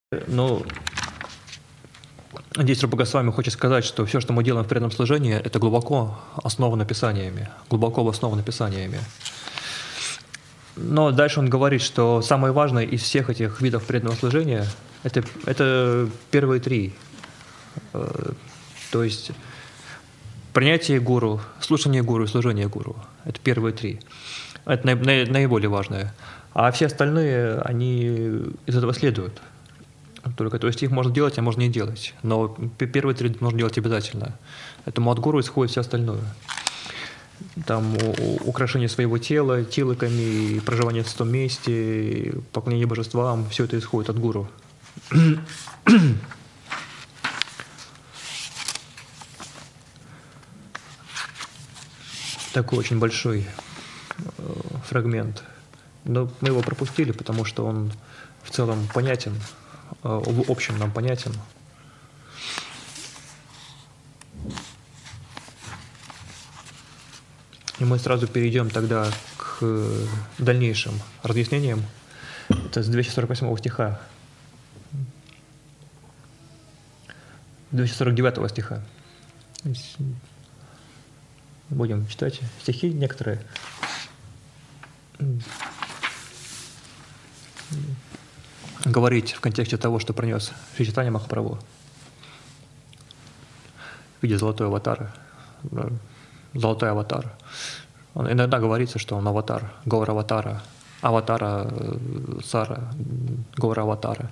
Ну, здесь Рупа Госвами хочет сказать, что все, что мы делаем в преданном служении, это глубоко основано писаниями, глубоко обосновано писаниями. Но дальше он говорит, что самое важное из всех этих видов преданного служения – это первые три. То есть принятие гуру, слушание гуру и служение гуру – это первые три. Это наиболее важное. А все остальные, они из этого следуют. Только, то есть их можно делать, а можно не делать. Но первые три нужно делать обязательно. Поэтому от гуру исходит все остальное. Там украшение своего тела, тилаками, проживание в том месте, поклонение божествам, все это исходит от гуру. Такой очень большой фрагмент. Но мы его пропустили, потому что он в целом понятен, в общем нам понятен. И мы сразу перейдем тогда к дальнейшим разъяснениям. Это с 248 стиха. 249 стиха. Будем читать стихи некоторые. Говорить в контексте того, что принес Шри Чайтанья Махапрабху в виде золотой аватары. Золотой аватар. Иногда говорится, что он аватар, Гаура-аватара, аватара Сара, Гаура-аватара.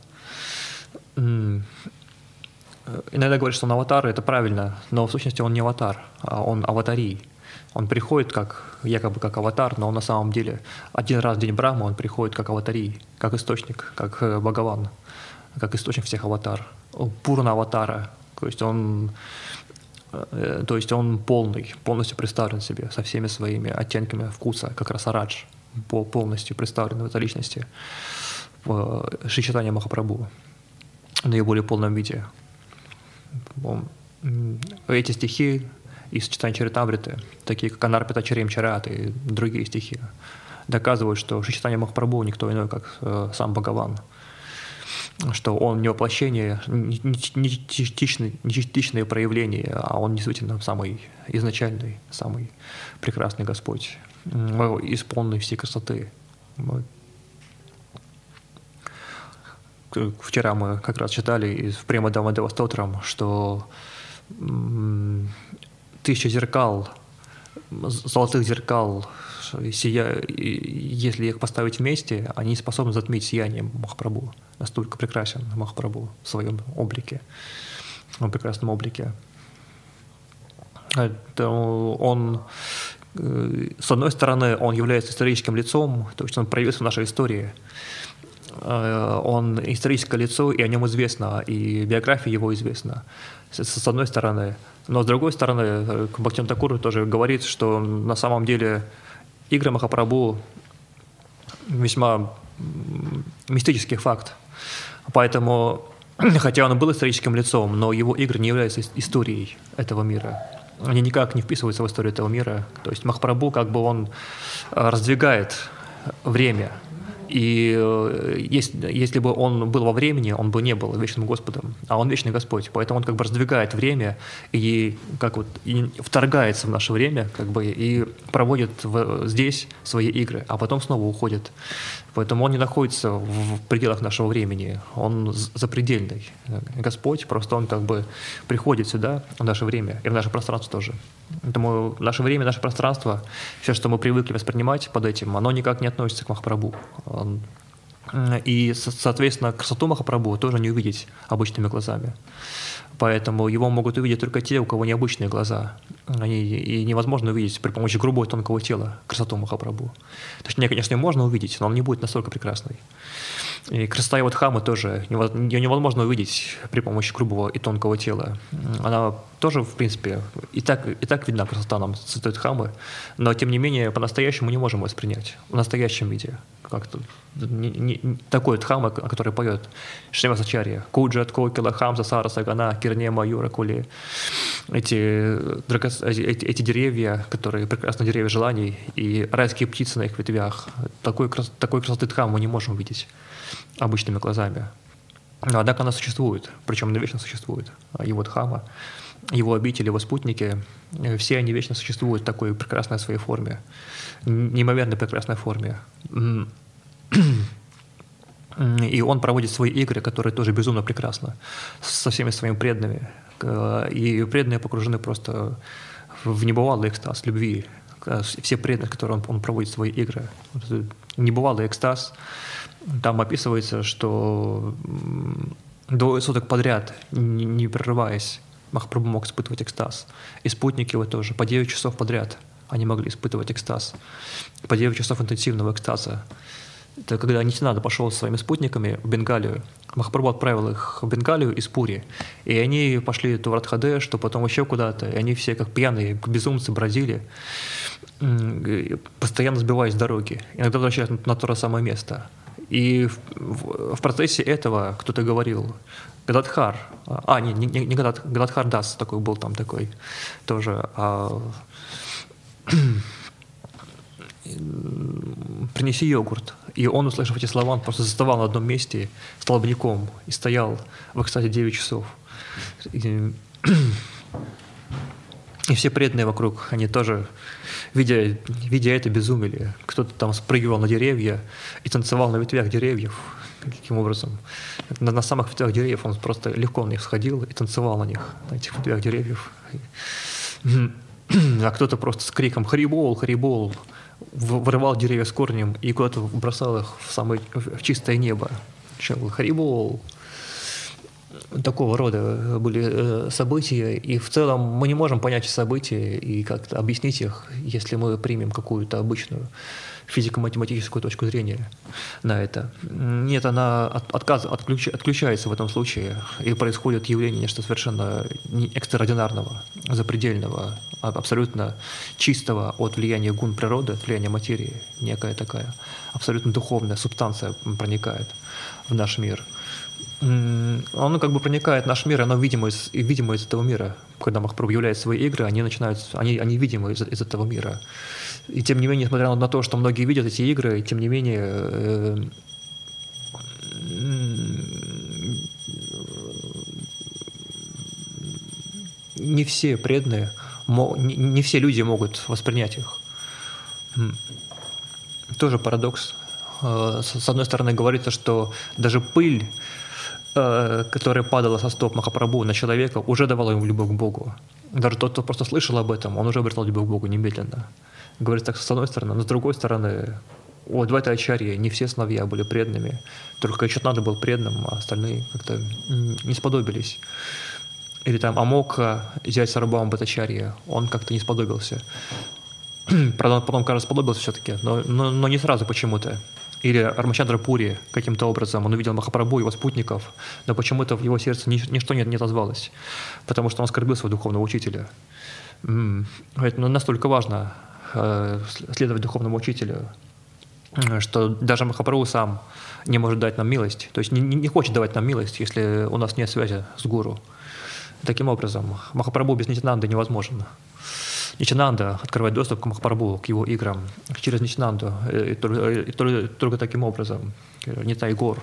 Иногда говорят, что он аватар, это правильно, но в сущности он не аватар, а он аватарий. Он приходит якобы как аватар, но он на самом деле один раз в день Брахмы он приходит как аватарий, как источник, как Бхагаван, как источник всех аватар. Пурна аватара, то есть он полностью представлен себе со всеми своими оттенками вкуса, как Расарадж, полностью представлен в этой личности Шри Чайтанья Махапрабху в наиболее полном виде. Эти стихи из Чайтанья-чаритамриты, такие как Анарпита Чарим Чарат и другие стихи, доказывают, что Шри Чайтанья Махапрабху никто иной, как сам Бхагаван, что он не воплощение, не частичное проявление, а он действительно самый изначальный, самый прекрасный Господь, исполненный всей красоты. Вчера мы как раз читали в Према Дамадева Стотрам, что 1000 зеркал, золотых зеркал, если их поставить вместе, они способны затмить сияние Махапрабху. Настолько прекрасен Махапрабху в своем облике, в прекрасном облике. Он, с одной стороны, он является историческим лицом, то есть он проявился в нашей истории. Он историческое лицо, и о нем известно, и биография его известна, с одной стороны. Но с другой стороны, Бхактивинода Тхакур тоже говорит, что на самом деле игры Махапрабху весьма мистический факт. Поэтому, хотя он был историческим лицом, но его игры не являются историей этого мира. Они никак не вписываются в историю этого мира. То есть Махапрабху как бы он раздвигает время. И если бы он был во времени, он бы не был вечным Господом, а он вечный Господь. Поэтому он как бы раздвигает время и вторгается в наше время, как бы, и проводит здесь свои игры, а потом снова уходит. Поэтому он не находится в пределах нашего времени, он запредельный Господь, просто он как бы приходит сюда, в наше время, и в наше пространство тоже. Поэтому наше время, наше пространство, все, что мы привыкли воспринимать под этим, оно никак не относится к Махапрабху. И, соответственно, красоту Махапрабху тоже не увидеть обычными глазами. Поэтому его могут увидеть только те, у кого необычные глаза. И невозможно увидеть при помощи грубого и тонкого тела красоту Махапрабху. Точнее, конечно, ее можно увидеть, но он не будет настолько прекрасной. И красота его Дхаммы тоже ее невозможно увидеть при помощи грубого и тонкого тела. Она тоже, в принципе, и так видна красота нам Святой Дхаммы, но, тем не менее, по-настоящему не можем воспринять в настоящем виде. Как-то такой Дхаммы, о которой поет Шримасачарья. Куджат, Кокила, Хамса, Сара, Сагана, Кирне, Маюра, Кули. Эти деревья, которые прекрасные деревья желаний, и райские птицы на их ветвях. Такой красоты Дхаммы мы не можем увидеть обычными глазами. Однако она существует, причем она вечно существует. Его Дхамма, его обители, его спутники, все они вечно существуют в такой прекрасной своей форме, неимоверно прекрасной форме. И он проводит свои игры, которые тоже безумно прекрасны, со всеми своими преданными. И преданные погружены просто в небывалый экстаз любви. Все преданные, которые он проводит свои игры. Небывалый экстаз. Там описывается, что 2 суток подряд, не прерываясь, Махапрабху мог испытывать экстаз. И спутники его тоже. По 9 часов подряд они могли испытывать экстаз. По 9 часов интенсивного экстаза. Это когда Нитянанда пошел со своими спутниками в Бенгалию. Махапрабху отправил их в Бенгалию из Пури. И они пошли то в Радхадеш, то потом еще куда-то. И они все как пьяные, как безумцы бродили, постоянно сбиваясь с дороги. Иногда возвращаясь на то же самое место. И в процессе этого кто-то говорил, Гададхар, не Гададхар Дас такой был там такой тоже, принеси йогурт. И он, услышав эти слова, он просто заставал на одном месте столбняком и стоял в экстазе 9 часов. И все преданные вокруг, они тоже, видя это, безумели. Кто-то там спрыгивал на деревья и танцевал на ветвях деревьев. Каким образом? На самых ветвях деревьев он просто легко на них сходил и танцевал на них, на этих ветвях деревьев. А кто-то просто с криком «Харибол! Харибол!» вырывал деревья с корнем и куда-то бросал их в чистое небо. Харибол! Такого рода были события, и в целом мы не можем понять события и как-то объяснить их, если мы примем какую-то обычную физико-математическую точку зрения на это. Нет, она отключается в этом случае, и происходит явление нечто совершенно экстраординарного, запредельного, абсолютно чистого от влияния гун природы, от влияния материи, некая такая абсолютно духовная субстанция проникает в наш мир. Он как бы проникает в наш мир, и оно видимо из этого мира. Когда Махапрабху являет свои игры, они видимы из этого мира. И тем не менее, несмотря на то, что многие видят эти игры, тем не менее не все преданные, не все люди могут воспринять их. Тоже парадокс. С одной стороны, говорится, что даже пыль, которая падала со стоп Махапрабху на человека, уже давала ему любовь к Богу. Даже тот, кто просто слышал об этом, он уже обретал любовь к Богу немедленно. Говорится так с одной стороны, но с другой стороны, у Адвайта Ачарьи не все сыновья были преданными, только Читананда был преданным, а остальные как-то не сподобились. Или там Амокха, зять Сарвабхаума Бхаттачарьи, он как-то не сподобился. Правда, потом, кажется, сподобился все-таки, но не сразу почему-то. Или Рамачандра Пури каким-то образом, он увидел Махапрабху, его спутников, но почему-то в его сердце ничто не отозвалось, потому что он оскорбил своего духовного учителя. Поэтому настолько важно следовать духовному учителю, что даже Махапрабху сам не может дать нам милость, то есть не хочет давать нам милость, если у нас нет связи с гуру. Таким образом, Махапрабху без Нитянанды невозможен. Нитянанда открывает доступ к Махапрабху, к его играм, через Нитянанду, и только таким образом. Нитай Гор.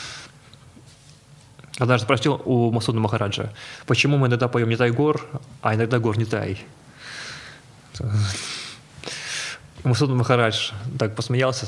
Однажды спросил у Масуда Махараджа, почему мы иногда поем Нитай Гор, а иногда Гор Нитай. Масуда Махарадж так посмеялся.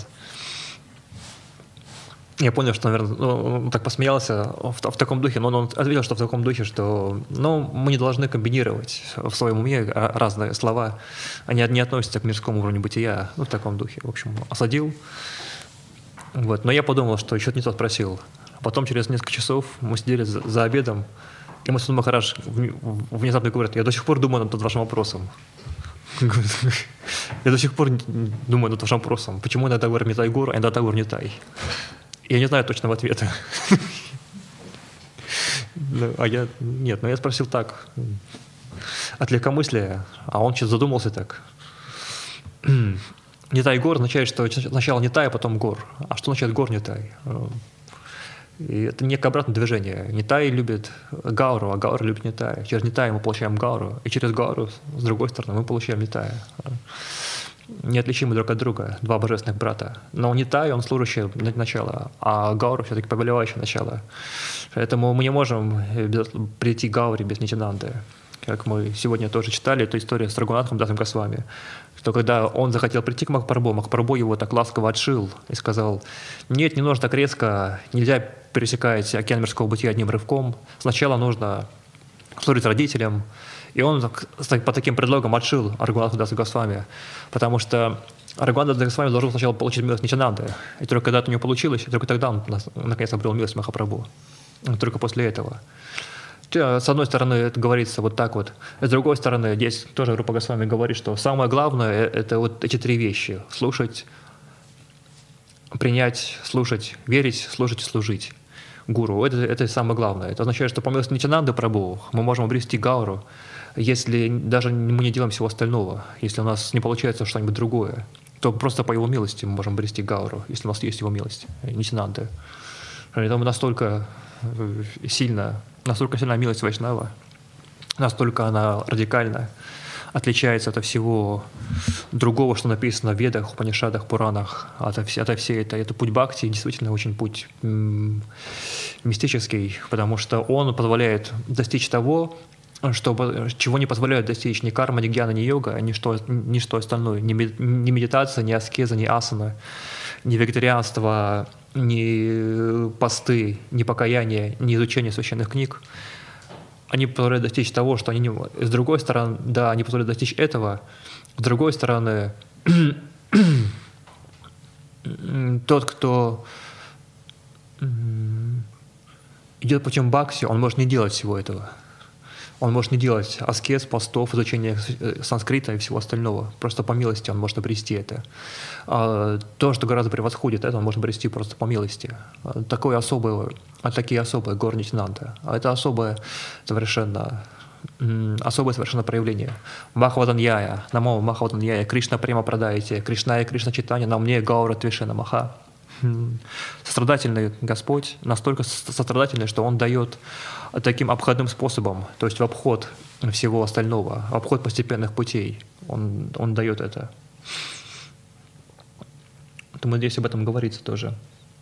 Я понял, что, наверное, он так посмеялся в таком духе, но он ответил, что в таком духе, что мы не должны комбинировать в своем уме разные слова, они не относятся к мирскому уровню бытия, в таком духе. В общем, осадил. Но я подумал, что что-то не то спросил. Потом, через несколько часов, мы сидели за обедом, и Масуда Махарадж внезапно говорит, я до сих пор думаю над вашим вопросом. Я до сих пор думаю над вашим вопросом, почему иногда говорю Нитай Гор, а иногда говорю Нитай. Я не знаю точного ответа. Я спросил так, от легкомыслия, а он что-то задумался так. Нитай Гор означает, что сначала Нитай, а потом Гор. А что значит Гор Нитай? И это некое обратное движение. Нитай любит Гауру, а Гаура любит Нитая. Через Нитая мы получаем Гауру, и через Гауру, с другой стороны, мы получаем Нитая. Неотличимы друг от друга, два божественных брата. Но Нитай, он служащий начало, а Гаура все-таки повелевающее начало. Поэтому мы не можем прийти к Гауре без Нитянанды. Как мы сегодня тоже читали эту историю с Рагунатхом Дасом Госвами, что когда он захотел прийти к Махапрабху его так ласково отшил и сказал: нет, не нужно так резко, нельзя пересекать океан мирского бытия одним рывком, сначала нужно служить родителям. И он по таким предлогам отшил Рагунатха Даса Госвами, потому что Рагунатх Дас Госвами должен сначала получить милость Нитянанды, и только когда это у него получилось, только тогда он наконец обрел милость Махапрабху. Только после этого. С одной стороны, это говорится вот так вот. С другой стороны, здесь тоже Рупа Госвами говорит, что самое главное – это вот эти три вещи. Слушать, принять, слушать, верить, слушать и служить гуру. Это самое главное. Это означает, что по милости Нитянанды Прабху мы можем обрести Гауру, если даже мы не делаем всего остального. Если у нас не получается что-нибудь другое, то просто по его милости мы можем обрести Гауру, если у нас есть его милость, Нитянанды. Поэтому настолько сильна милость Вайшнава, настолько она радикально отличается от всего другого, что написано в Ведах, Упанишадах, Пуранах. Это путь бхакти действительно очень путь мистический, потому что он позволяет достичь того, чего не позволяют достичь ни карма, ни гьяна, ни йога, ничто остальное, ни медитация, ни аскеза, ни асана, ни вегетарианство, ни посты, ни покаяние, ни изучение священных книг. Они позволяют достичь того, что они не... С другой стороны, да, они позволяют достичь этого. С другой стороны, тот, кто идет путем бхакти, он может не делать всего этого. Он может не делать аскез, постов, изучения санскрита и всего остального. Просто по милости он может обрести это. То, что гораздо превосходит это, он может обрести просто по милости. Такие особые горы Нитянанда. Это особое совершенно проявление. Махаваданьяя, намо Махаваданьяя, Кришна према продайте, Кришна и Кришна читание, на мне Гаура Твишена Маха. Сострадательный Господь, настолько сострадательный, что Он дает таким обходным способом, то есть в обход всего остального, в обход постепенных путей. Он дает это. Думаю, здесь об этом говорится тоже.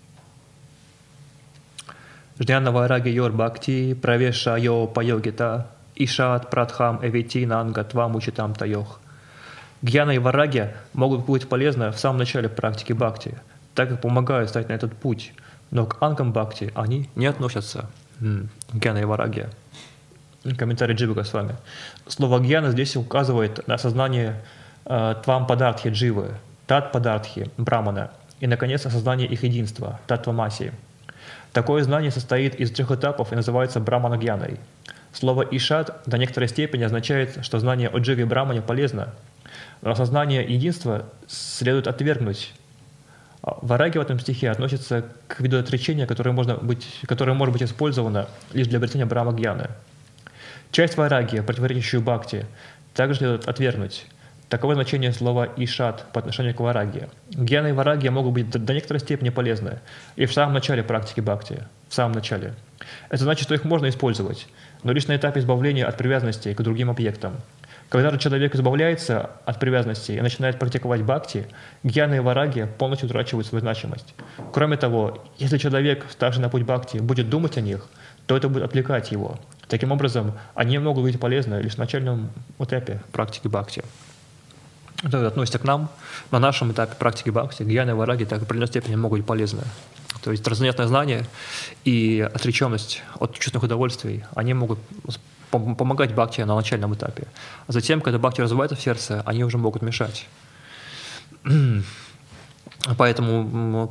Жняна вайраги йор бхакти правеша йо пайогита ишат прадхам эвити нангатва мучитам тайох. Гьяна и вараги могут быть полезны в самом начале практики бхакти, так как помогают стать на этот путь, но к ангам бхакти они не относятся. Гьяна и вараги. Комментарий Дживы Госвами. Слово гьяна здесь указывает на осознание твам падартхи дживы, тат падартхи брамана и, наконец, осознание их единства, татвамаси. Такое знание состоит из 3 этапов и называется брамана-гьяной. Слово ишат до некоторой степени означает, что знание о дживе и брамане полезно, но осознание единства следует отвергнуть. Вараги в этом стихе относится к виду отречения, которое может быть использовано лишь для обретения брахма-гьяны. Часть вараги, противоречащую бхакти, также следует отвергнуть. Таково значение слова «ишат» по отношению к вараги. Гьяна и вараги могут быть до некоторой степени полезны и в самом начале практики бхакти, в самом начале. Это значит, что их можно использовать, но лишь на этапе избавления от привязанности к другим объектам. Когда же человек избавляется от привязанности и начинает практиковать бхакти, гьяна и вараги полностью утрачивают свою значимость. Кроме того, если человек, ставший на путь бхакти, будет думать о них, то это будет отвлекать его. Таким образом, они могут быть полезны лишь в начальном этапе практики бхакти. Это относится к нам. На нашем этапе практики бхакти гьяна и вараги так в определенной степени могут быть полезны. То есть трансцендентное знание и отреченность от чувственных удовольствий, они могут помогать бхакти на начальном этапе. А затем, когда бхакти развивается в сердце, они уже могут мешать. Поэтому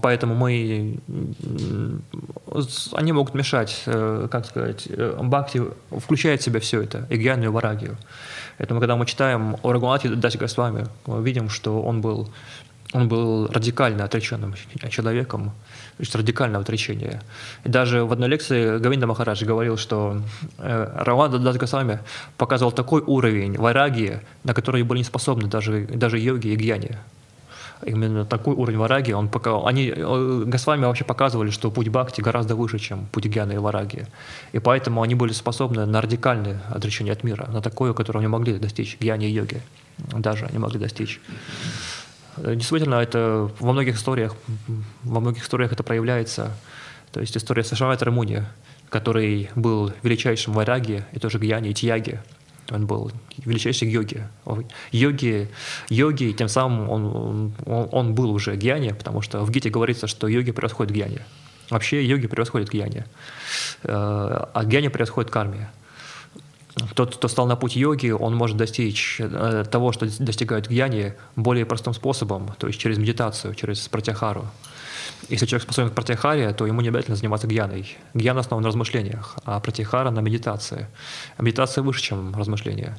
они могут мешать, бхакти включает в себя все это, и гьяну, и варагию. Поэтому, когда мы читаем о Рагунатхе Дасе Госвами, мы видим, что он был радикально отреченным человеком, то есть радикальное отречение. И даже в одной лекции Говинда Махарадж говорил, что Рагунатх Дас Госвами показывал такой уровень вайрагии, на который были не способны даже йоги и гьяни. Именно такой уровень вараги, Госвами вообще показывали, что путь бхакти гораздо выше, чем путь гьяны и вараги. И поэтому они были способны на радикальное отречение от мира, на такое, которое не могли достичь гьяни и йоги. Даже не могли достичь. Действительно, это во многих историях это проявляется. То есть история с Вишвамитра Муни, который был величайшим вайраги и тоже гьяни и тьяги. Он был величайший йоги. Йоги, тем самым он был уже гьяни, потому что в Гите говорится, что йоги превосходят гьяни. Вообще йоги превосходят гьяни, а гьяни превосходят карме. Тот, кто стал на путь йоги, он может достичь того, что достигают гьяни, более простым способом, то есть через медитацию, через пратяхару. Если человек способен к пратяхаре, то ему не обязательно заниматься гьяной. Гьяна основана на размышлениях, а пратяхара на медитации. А медитация выше, чем размышления.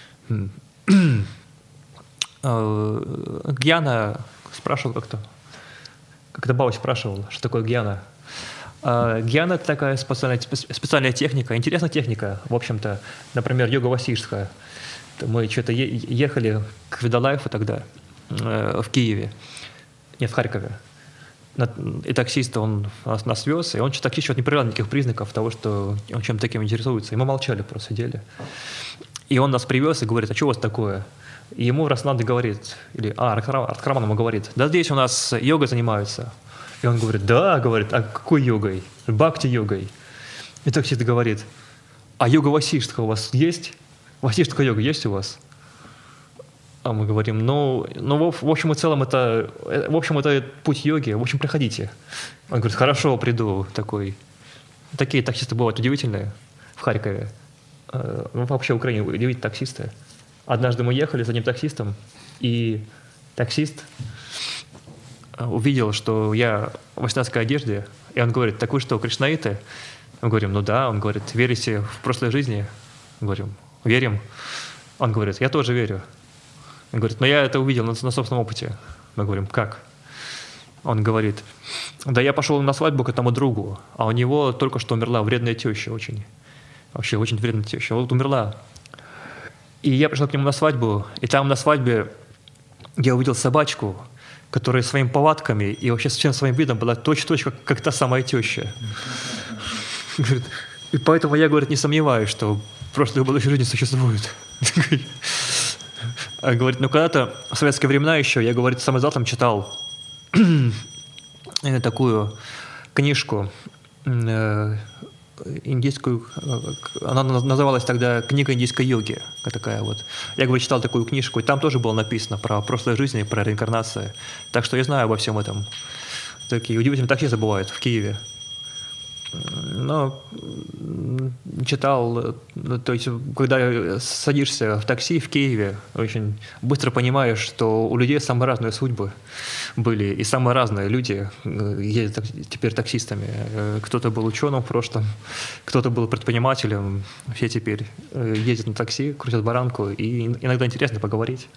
Гьяна спрашивал как-то Баба спрашивал, что такое гьяна. Гьяна — это такая специальная техника, интересная техника, в общем-то. Например, йога Васиштха. Мы что-то ехали к Ведалайфу тогда, в Киеве, нет, в Харькове. И таксист, он нас вез, и таксист не проявлял никаких признаков того, что он чем-то таким интересуется. И мы молчали, просто сидели. И он нас привез и говорит: а что у вас такое? И ему Раснанда говорит, Радхараман ему говорит: да здесь у нас йогой занимаются. И он говорит: да, говорит, а какой йогой? Бхакти-йогой. И таксист говорит: а йога Васиштха у вас есть? Васиштха йога есть у вас? А мы говорим: в общем и целом это путь йоги, в общем, приходите. Он говорит: хорошо, приду. Такие таксисты бывают удивительные в Харькове. Вообще в Украине удивительные таксисты. Однажды мы ехали с одним таксистом, и таксист увидел, что я в вайшнавской одежде, и он говорит: так вы что, кришнаиты? Мы говорим: ну да. Он говорит: верите в прошлой жизни? Мы говорим: верим. Он говорит: я тоже верю. Он говорит: но я это увидел на собственном опыте. Мы говорим: как? Он говорит: да я пошел на свадьбу к этому другу, а у него только что умерла вредная теща очень. Вообще очень вредная теща. Вот умерла. И я пришел к нему на свадьбу, и там на свадьбе я увидел собачку, которая своими повадками и вообще всем своим видом была точь-в-точь, как та самая теща. И поэтому я, говорит, не сомневаюсь, что прошлое и будущее жизни существуют. Говорит: ну когда-то в советские времена еще я, говорит, самым залом читал такую книжку индийскую, она называлась тогда «Книга индийской йоги». Такая вот. Я, говорит, читал такую книжку, и там тоже было написано про прошлые жизни, про реинкарнацию. Так что я знаю обо всем этом. Такие удивительные таксисты бывают в Киеве. Но читал, то есть, когда садишься в такси в Киеве, очень быстро понимаешь, что у людей самые разные судьбы были, и самые разные люди ездят теперь таксистами. Кто-то был ученым в прошлом, кто-то был предпринимателем, все теперь ездят на такси, крутят баранку, и иногда интересно поговорить.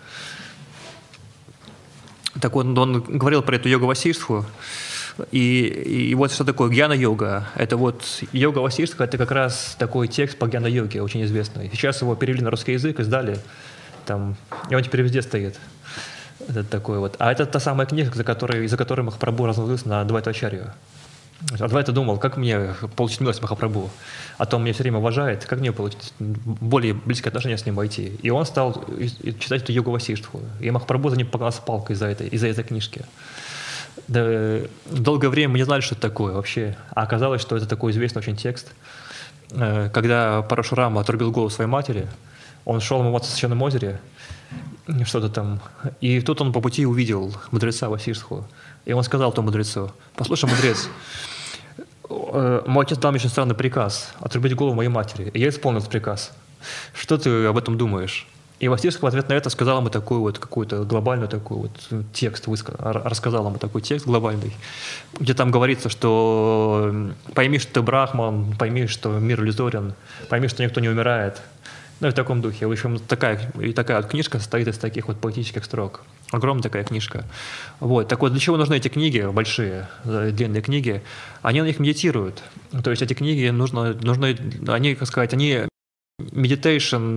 Так вот, он говорил про эту йогу Васиштху. И вот что такое гьяна-йога. Это вот йога Васиштха, это как раз такой текст по гьяна-йоге, очень известный. Сейчас его перевели на русский язык, издали, и он теперь везде стоит. Это такой вот. А это та самая книга, из-за которой Махапрабху разозлился на Адвайта-ачарью. Адвайта думал, как мне получить милость Махапрабху, а то он меня все время уважает, как мне получить более близкие отношения с ним войти. И он стал читать эту йогу Васиштху. И Махапрабху за ним погнался палкой из-за этой книжки. Да, долгое время мы не знали, что это такое вообще. А оказалось, что это такой известный очень текст. Когда Парашурама отрубил голову своей матери, он шел омываться в священном озере, что-то там, и тут он по пути увидел мудреца Васиштху. И он сказал тому мудрецу: послушай, мудрец, мой отец дал мне очень странный приказ отрубить голову моей матери. И я исполнил этот приказ. Что ты об этом думаешь? И Васиштха в ответ на это сказал ему такой вот какой-то глобальный такой вот текст, рассказал ему такой текст глобальный, где там говорится, что пойми, что ты брахман, пойми, что мир иллюзорен, пойми, что никто не умирает. Ну и в таком духе. В общем, такая вот книжка состоит из таких вот поэтических строк. Огромная такая книжка. Вот. Так вот, для чего нужны эти книги, большие, длинные книги? Они на них медитируют. То есть эти книги нужны, они, как сказать, они meditation,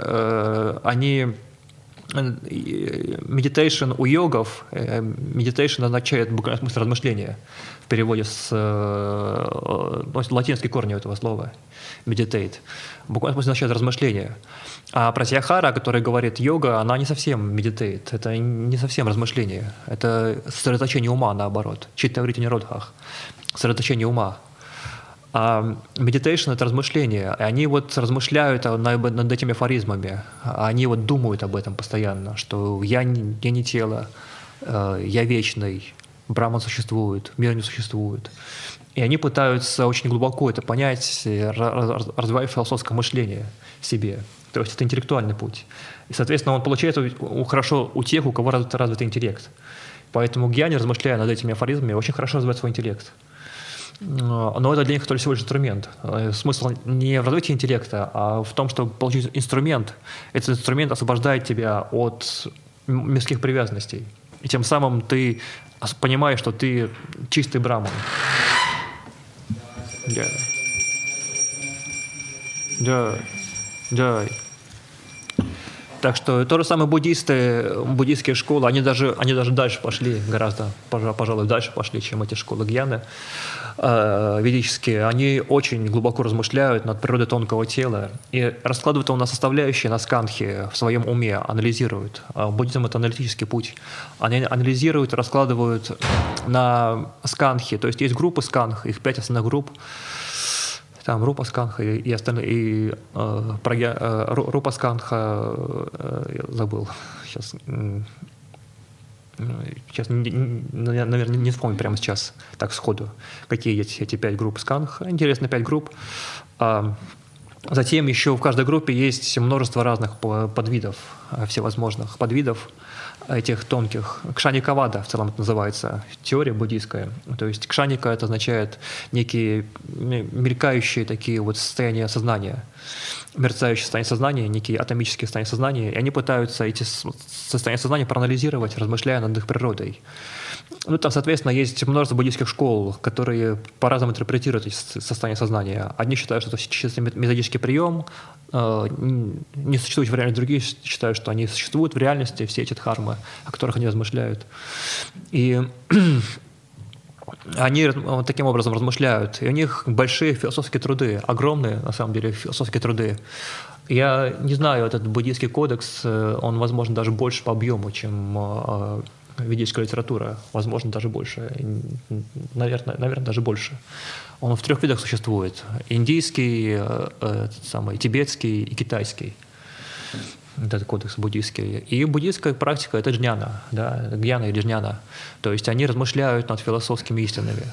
meditation у йогов, meditation означает в буквальном смысле размышление, в переводе с латинский корень этого слова, meditate. В буквальном смысле означает размышление. А пратьяхара, о которой говорит йога, она не совсем meditate, это не совсем размышление, это сосредоточение ума, наоборот, читта врити ниродхах, сосредоточение ума. А meditation — это размышление. И они вот размышляют над этими афоризмами. Они вот думают об этом постоянно, что я не тело, я вечный, Браман существует, мир не существует. И они пытаются очень глубоко это понять, развивая философское мышление в себе. То есть это интеллектуальный путь. И, соответственно, он получается хорошо у тех, у кого развитый интеллект. Поэтому гьяни, размышляя над этими афоризмами, очень хорошо развивает свой интеллект. Но это для них только всего лишь инструмент. Смысл не в развитии интеллекта, а в том, чтобы получить инструмент. Этот инструмент освобождает тебя от мирских привязанностей. И тем самым ты понимаешь, что ты чистый браман. Да. Так что то же самое буддийские школы, они даже дальше пошли, гораздо, пожалуй, дальше пошли, чем эти школы гьяны ведические. Они очень глубоко размышляют над природой тонкого тела и раскладывают его на составляющие, на скандхи в своем уме, анализируют. Буддизм — это аналитический путь. Они анализируют, раскладывают на скандхи, то есть есть группы скандх, их 5 основных групп. Там Рупа Скандха и остальные, и Рупа Скандха, я забыл, сейчас, наверное, не вспомню прямо сейчас, так сходу, какие эти 5 групп Скандх. Интересно, 5 групп. Затем еще в каждой группе есть множество разных подвидов, всевозможных подвидов этих тонких. Кшаникавада в целом это называется, теория буддийская. То есть кшаника — это означает некие мелькающие такие вот состояния сознания, мерцающие состояния сознания, некие атомические состояния сознания, и они пытаются эти состояния сознания проанализировать, размышляя над их природой. Ну, там, соответственно, есть множество буддийских школ, которые по-разному интерпретируют эти состояния сознания. Одни считают, что это чисто методический прием, не существуют в реальности, другие считают, что они существуют в реальности, все эти дхармы, о которых они размышляют. И они таким образом размышляют. И у них большие философские труды, огромные, на самом деле, философские труды. Я не знаю, этот буддийский кодекс, он, возможно, даже больше по объему, чем ведическая литература, возможно, даже больше, наверное, даже больше. Он в 3 видах существует: индийский, тибетский и китайский. Этот кодекс буддийский. И буддийская практика — это джняна, да, гьяна или джняна. То есть они размышляют над философскими истинами.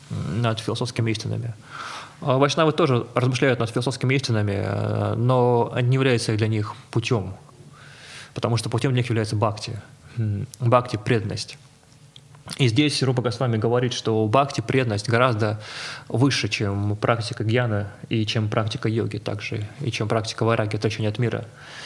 Вайшнавы тоже размышляют над философскими истинами, но не является для них путем, потому что путем для них является бхакти. Бхакти — преданность. И здесь Рупа Госвами говорит, что бхакти, преданность гораздо выше, чем практика гьяна и чем практика йоги также, и чем практика вайраги, отречения от мира.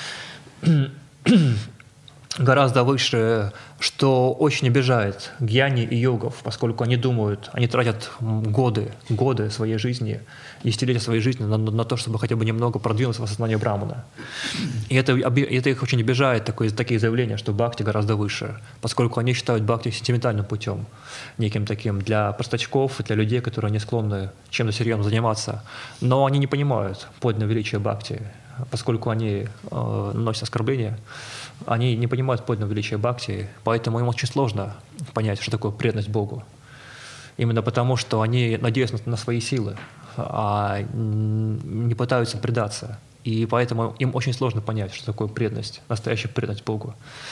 Гораздо выше, что очень обижает гьяни и йогов, поскольку они думают, они тратят годы своей жизни, десятилетия своей жизни на то, чтобы хотя бы немного продвинуться в осознании Брамана. И это их очень обижает, такие заявления, что бхакти гораздо выше, поскольку они считают бхакти сентиментальным путем, неким таким для простачков, для людей, которые не склонны чем-то серьезно заниматься. Но они не понимают подлинное величие бхакти, поскольку они носят оскорбления. Они не понимают подлинного величия бхакти, поэтому им очень сложно понять, что такое преданность Богу. Именно потому, что они надеются на свои силы, а не пытаются предаться. И поэтому им очень сложно понять, что такое преданность, настоящая преданность Богу.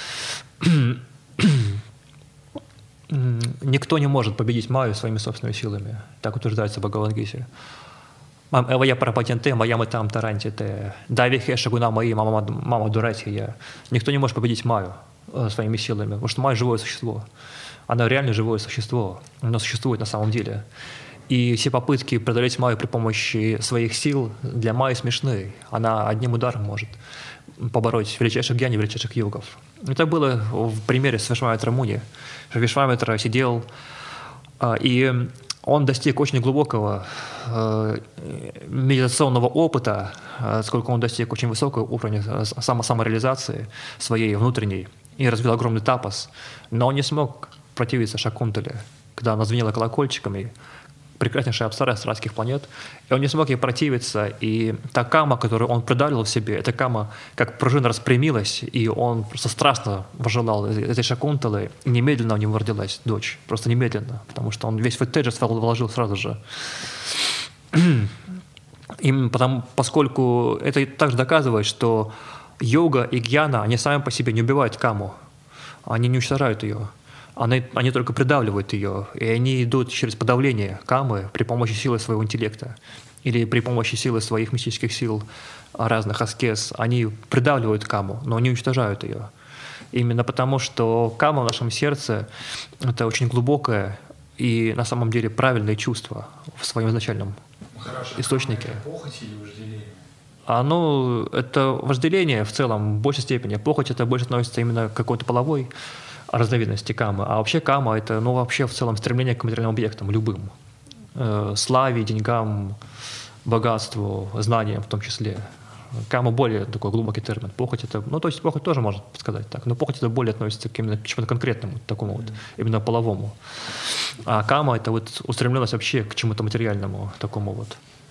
Никто не может победить Майю своими собственными силами. Так утверждается в Бхагавад-гите. Я парапатенте, моя мы там тарантите, да вехеша гуна мои, мама дуратия. Никто не может победить Майю своими силами, потому что Майя — живое существо. Она реально живое существо, оно существует на самом деле. И все попытки преодолеть Майю при помощи своих сил для Майи смешны. Она одним ударом может побороть величайших гьяни, величайших йогов. Это было в примере с Вишвамитра Муни. Вишвамитра сидел, и он достиг очень глубокого медитационного опыта, сколько он достиг очень высокого уровня самореализации своей внутренней и развил огромный тапас. Но он не смог противиться Шакунтале, когда она звенела колокольчиками, прекраснейшая апсара с райских планет, и он не смог ей противиться, и та кама, которую он придавливал в себе, эта кама, как пружина, распрямилась, и он просто страстно пожелал этой Шакунталы, и немедленно у него родилась дочь, просто немедленно, потому что он весь в теджес вложил сразу же. поскольку это также доказывает, что йога и гьяна, они сами по себе не убивают каму, они не уничтожают ее, они только придавливают ее, и они идут через подавление камы при помощи силы своего интеллекта или при помощи силы своих мистических сил, разных аскез. Они придавливают каму, но не уничтожают ее. Именно потому, что кама в нашем сердце — это очень глубокое и на самом деле правильное чувство в своем изначальном источнике. Похоть или вожделение? Это вожделение в целом в большей степени. Похоть — это больше относится именно к какой-то половой разновидности камы. А вообще кама — это вообще в целом стремление к материальным объектам, любым. Славе, деньгам, богатству, знаниям в том числе. Кама более такой глубокий термин. Похоть — это, то есть похоть тоже можно сказать так, но похоть — это более относится именно к чему-то конкретному, такому именно половому. А кама — это устремленность вообще к чему-то материальному, такому .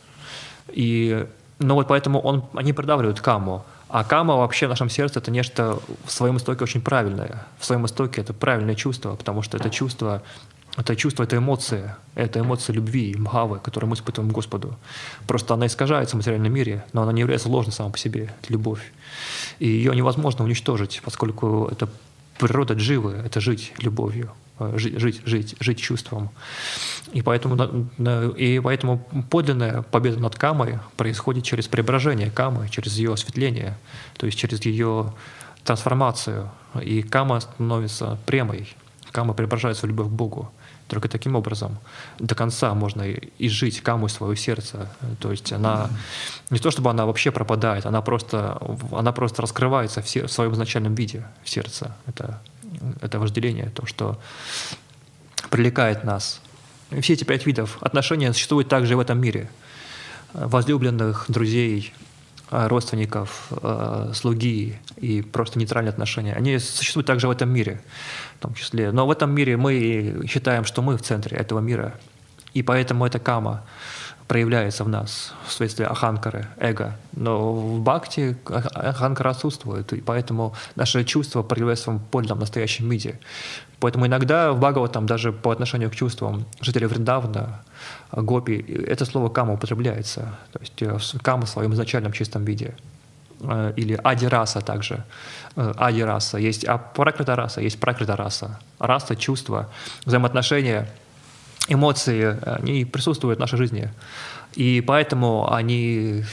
И, поэтому они продавливают каму. А кама вообще в нашем сердце — это нечто в своем истоке очень правильное. В своем истоке это правильное чувство, потому что это чувство, это эмоция любви, мхавы, которую мы испытываем к Господу. Просто она искажается в материальном мире, но она не является ложной сама по себе, это любовь. И ее невозможно уничтожить, поскольку это природа дживы, это жить любовью, жить чувством. И поэтому подлинная победа над камой происходит через преображение камы, через ее осветление, то есть через ее трансформацию. И кама становится премой, кама преображается в любовь к Богу. Только таким образом до конца можно изжить каму из своего сердца. То есть она не то чтобы она вообще пропадает, она просто раскрывается в своем изначальном виде в сердце. Это вожделение, то, что привлекает нас. И все эти 5 видов отношений существуют также и в этом мире. Возлюбленных, друзей, родственников, слуги и просто нейтральные отношения. Они существуют также в этом мире, в том числе. Но в этом мире мы считаем, что мы в центре этого мира. И поэтому эта кама проявляется в нас вследствие аханкары, эго. Но в бхакти аханкара отсутствует, и поэтому наше чувство проявляется в своем подлинном настоящем виде. Поэтому иногда в Бхагаватам даже по отношению к чувствам жителей Вриндавана, гопи, это слово кама употребляется. То есть кама в своем изначальном чистом виде. Или ади-раса также. Ади-раса. Есть апракрита-раса, есть пракрита-раса. Раса, чувства, взаимоотношения, эмоции, они присутствуют в нашей жизни. И поэтому они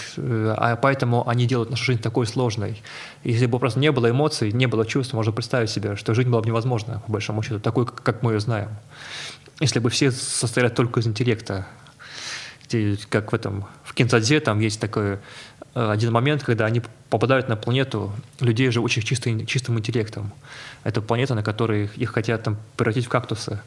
делают нашу жизнь такой сложной. Если бы просто не было эмоций, не было чувств, можно представить себе, что жизнь была бы невозможна, по большому счету, такой, как мы ее знаем. Если бы все состояли только из интеллекта. Как в Кинцадзе там есть такой один момент, когда они попадают на планету людей, живущих чистым интеллектом. Это планета, на которой их хотят превратить в кактусы.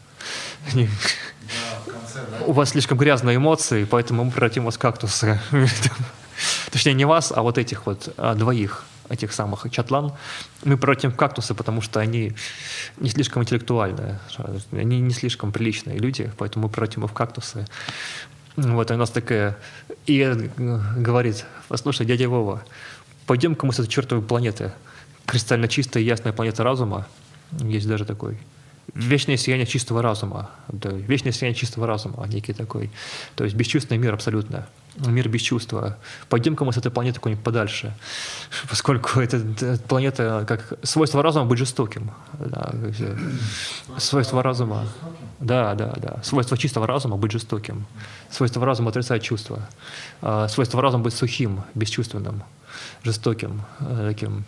У вас слишком грязные эмоции, поэтому мы превратим вас в кактусы. Точнее, не вас, а этих двоих, этих самых чатлан, мы превратим в кактусы, потому что они не слишком интеллектуальные, они не слишком приличные люди, поэтому мы превратим их в кактусы. И у нас такая... И говорит: послушай, дядя Вова, пойдем-ка мы с этой чертовой планеты, кристально чистая и ясная планета разума, есть даже такой, вечное сияние чистого разума, да, вечное сияние чистого разума, некий такой, то есть бесчувственный мир абсолютно, мир без чувства. Пойдем-ка мы с этой планеты куда-нибудь подальше, поскольку эта планета, как свойство разума быть жестоким. Да, свойство разума. Да. Свойство чистого разума быть жестоким. Свойство разума отрицать чувства. Свойство разума быть сухим, бесчувственным, жестоким, таким.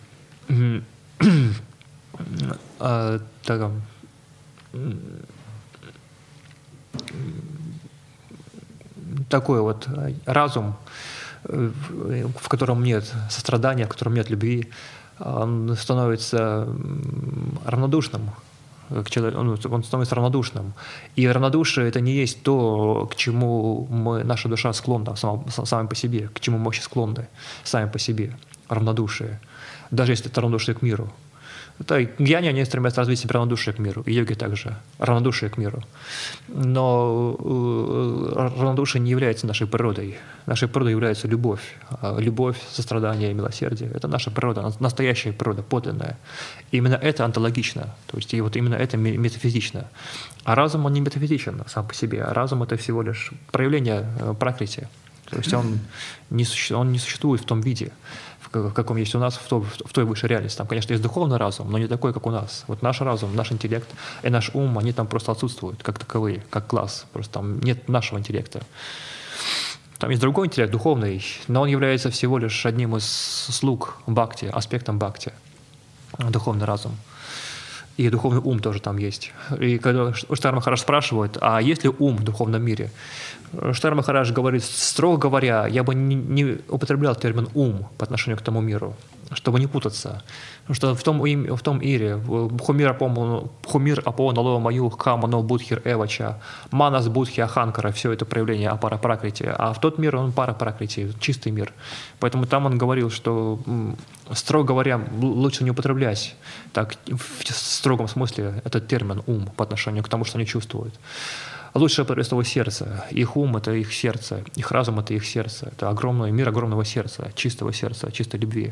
Такой разум, в котором нет сострадания, в котором нет любви, он становится равнодушным к человеку, он становится равнодушным. И равнодушие — это не есть то, к чему наша душа склонна сама по себе, к чему мы вообще склонны сами по себе. Равнодушие. Даже если это равнодушие к миру. Гьяни, они стремятся развить себе равнодушие к миру, и йоги также, равнодушие к миру. Но равнодушие не является нашей природой. Нашей природой является любовь. Любовь, сострадание и милосердие — это наша природа, настоящая природа, подлинная. И именно это онтологично, то есть именно это метафизично. А разум, он не метафизичен сам по себе, а разум — это всего лишь проявление пракрити, То есть он не существует в том виде, в каком есть у нас, в той высшей реальности. Там, конечно, есть духовный разум, но не такой, как у нас. Вот наш разум, наш интеллект и наш ум, они там просто отсутствуют, как таковые, как класс. Просто там нет нашего интеллекта. Там есть другой интеллект, духовный, но он является всего лишь одним из слуг бхакти, аспектом бхакти, духовный разум. И духовный ум тоже там есть. И когда Штар Махарадж спрашивает, а есть ли ум в духовном мире, Штар Махарадж говорит, строго говоря, я бы не употреблял термин «ум» по отношению к тому миру, чтобы не путаться. Потому что в том ире «Бхумир апо налова маю камано будхир эвача», «манас будхи аханкара» — все это проявление апара пракрити. А в тот мир он пара пракрити, чистый мир. Поэтому там он говорил, что, строго говоря, лучше не употреблять так в строгом смысле этот термин «ум» по отношению к тому, что они чувствуют. Лучше употреблять слово «сердце». Их ум — это их сердце, их разум — это их сердце. Это огромный мир огромного сердца, чистой любви.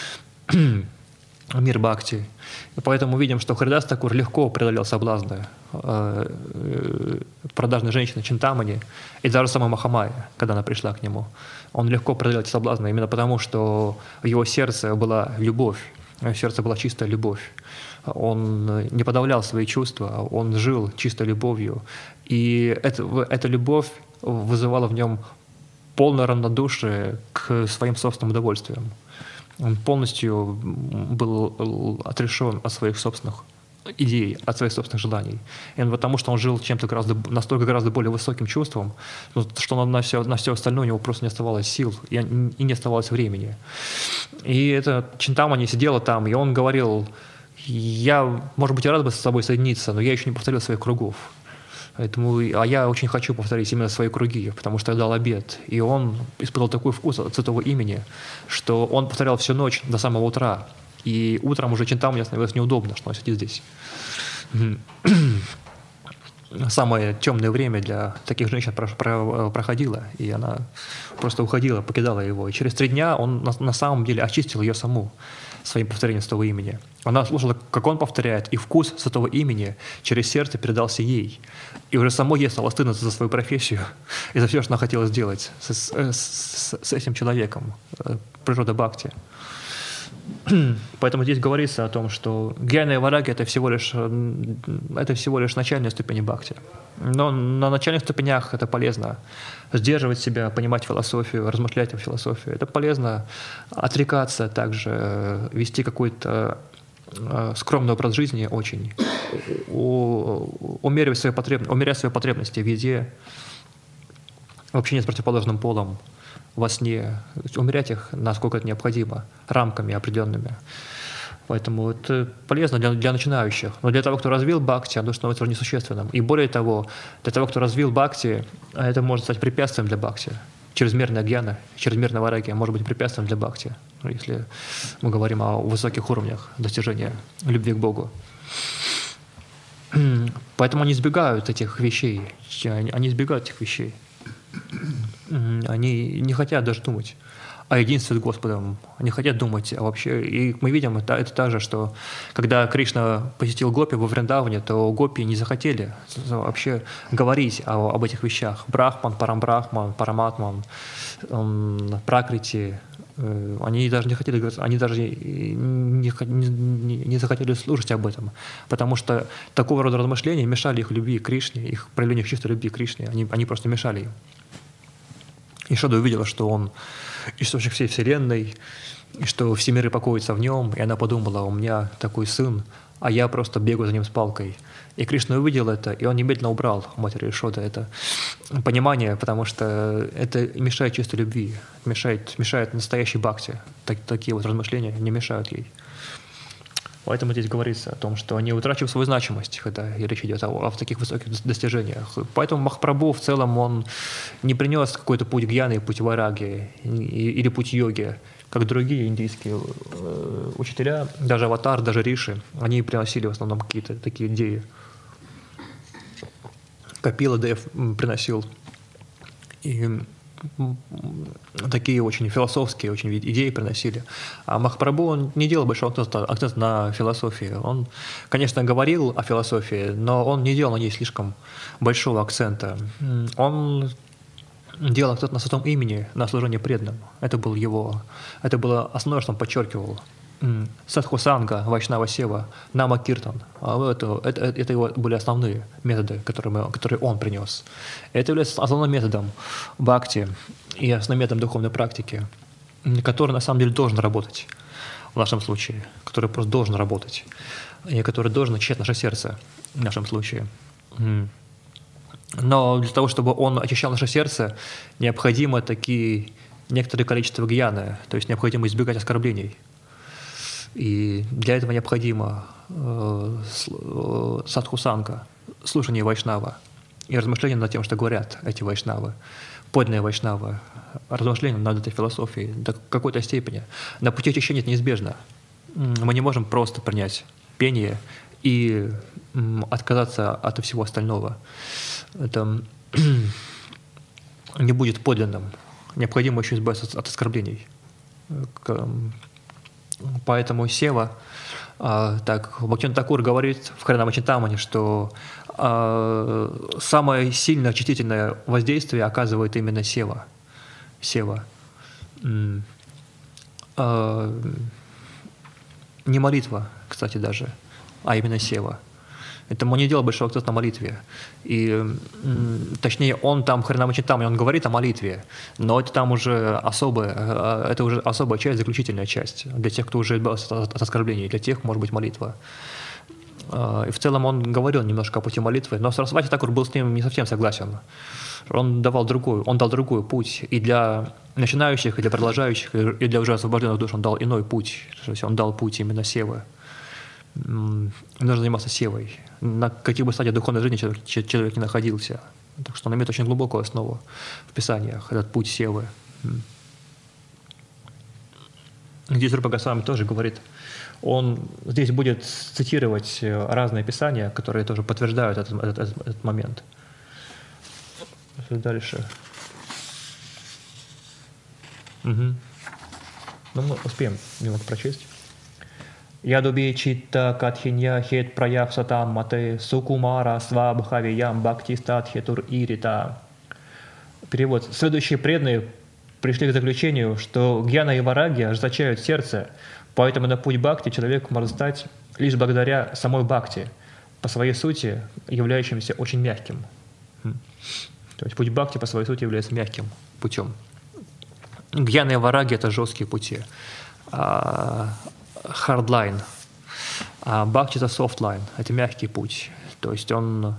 Мир бхакти. И поэтому видим, что Харидас Такур легко преодолел соблазны продажной женщины Чинтамани и даже самой Махамайи, когда она пришла к нему. Он легко преодолел эти соблазны именно потому, что в его сердце была любовь, в его сердце была чистая любовь. Он не подавлял свои чувства, он жил чистой любовью. И эта любовь вызывала в нем полное равнодушие к своим собственным удовольствиям. Он полностью был отрешен от своих собственных идей, от своих собственных желаний. И потому что он жил чем-то настолько гораздо более высоким чувством, что на все остальное у него просто не оставалось сил и не оставалось времени. И эта Чинтамани сидела там, и он говорил: я, может быть, и рад бы с собой соединиться, но я еще не повторил своих кругов. А я очень хочу повторить именно свои круги, потому что я дал обет. И он испытал такой вкус от этого имени, что он повторял всю ночь до самого утра. И утром уже Чинтамани становилось неудобно, что он сидит здесь. Самое темное время для таких женщин проходило, и она просто уходила, покидала его. И через 3 дня он на самом деле очистил ее саму своим повторением святого имени. Она слушала, как он повторяет, и вкус святого имени через сердце передался ей. И уже самой ей стало стыдно за свою профессию и за все, что она хотела сделать с этим человеком, природа бхакти. Поэтому здесь говорится о том, что гьяна и вараги — это всего лишь начальная ступень бхакти. Но на начальных ступенях это полезно сдерживать себя, понимать философию, размышлять о философии. Это полезно отрекаться, также вести какой-то скромный образ жизни очень, умерять свои потребности в еде, в общении с противоположным полом, во сне, умерять их, насколько это необходимо, рамками определенными. Поэтому это полезно для начинающих. Но для того, кто развил бхакти, оно становится уже несущественным. И более того, для того, кто развил бхакти, это может стать препятствием для бхакти. Чрезмерная гьяна, чрезмерная варагия может быть препятствием для бхакти, если мы говорим о высоких уровнях достижения любви к Богу. Поэтому они избегают этих вещей. Они не хотят даже думать о единстве с Господом, они хотят думать вообще. И мы видим это также, что когда Кришна посетил гопи во Вриндаване, то гопи не захотели вообще говорить об этих вещах. Брахман, Парамбрахман, Параматман, Пракрити. Они даже не хотели говорить, они даже не захотели слушать об этом, потому что такого рода размышления мешали их любви к Кришне, их проявлению чистой любви к Кришне, они просто мешали им. И Шада увидела, что он источник всей вселенной, и что все миры покоятся в нем, и она подумала: у меня такой сын, а я просто бегаю за ним с палкой. И Кришна увидел это, и он немедленно убрал у матери Ешоды это понимание, потому что это мешает чистой любви, мешает настоящей бхакти. Такие вот размышления не мешают ей. Поэтому здесь говорится о том, что они утрачивают свою значимость, когда речь идет о таких высоких достижениях. Поэтому Махапрабху в целом он не принес какой-то путь гьяны, путь вараги или путь йоги, как другие индийские учителя, даже Аватар, даже Риши, они приносили в основном какие-то такие идеи. Капила Дев приносил и такие очень философские очень идеи приносили. А Махапрабху он не делал большого акцента на философии. Он, конечно, говорил о философии, но он не делал на ней слишком большого акцента. Он делал кто-то на святом имени, на служение преданным. Это было основное, что он подчеркивал. Садхусанга, Вайшнава Сева, Нама Киртан. Это его были основные методы, которые он принес. Это является основным методом бхакти и основным методом духовной практики, который на самом деле должен работать в нашем случае, который просто должен работать, и который должен очищать наше сердце в нашем случае. Но для того, чтобы он очищал наше сердце, необходимо некоторое количество гьяны, то есть необходимо избегать оскорблений. И для этого необходимо садхусанга, слушание вайшнава и размышления над тем, что говорят эти вайшнавы, подлинные вайшнавы, размышления над этой философией до какой-то степени. На пути очищения это неизбежно. Мы не можем просто принять пение и отказаться от всего остального. Это не будет подлинным. Необходимо еще избавиться от оскорблений. Поэтому Сева, Бхактивинода Тхакур говорит в Харинама Чинтамани, что самое сильное очистительное воздействие оказывает именно Сева. Не молитва, кстати, даже, а именно Сева. Это он не делал большого акцента на молитве. Точнее, он там в Харинама Чинтамани, он говорит о молитве, но это там уже особая часть, заключительная часть для тех, кто уже избавился от оскорблений, для тех, может быть, молитва. И в целом он говорил немножко о пути молитвы, но Сарасвати Такур был с ним не совсем согласен. Он дал другой путь и для начинающих, и для продолжающих, и для уже освобожденных душ он дал иной путь. То есть он дал путь именно Севы. Нужно заниматься севой. На каких бы стадиях духовной жизни человек не находился. Так что он имеет очень глубокую основу в Писаниях, этот путь севы. Здесь Рупа Госвами тоже говорит, он здесь будет цитировать разные писания, которые тоже подтверждают этот момент. Дальше. Ну, мы успеем немного прочесть. Ядуби читта катхинья хет праях сатам мате сукумара свабхавиям бхактистат хетур ирита. Перевод. Следующие преданные пришли к заключению, что гьяна и варагья ожесточают сердце, поэтому на путь бхакти человек может стать лишь благодаря самой бхакти, по своей сути являющимся очень мягким. То есть путь бхакти по своей сути является мягким путем. Гьяна и варагья — это жесткие пути. Hardline, а бхакти — это softline, это мягкий путь. То есть он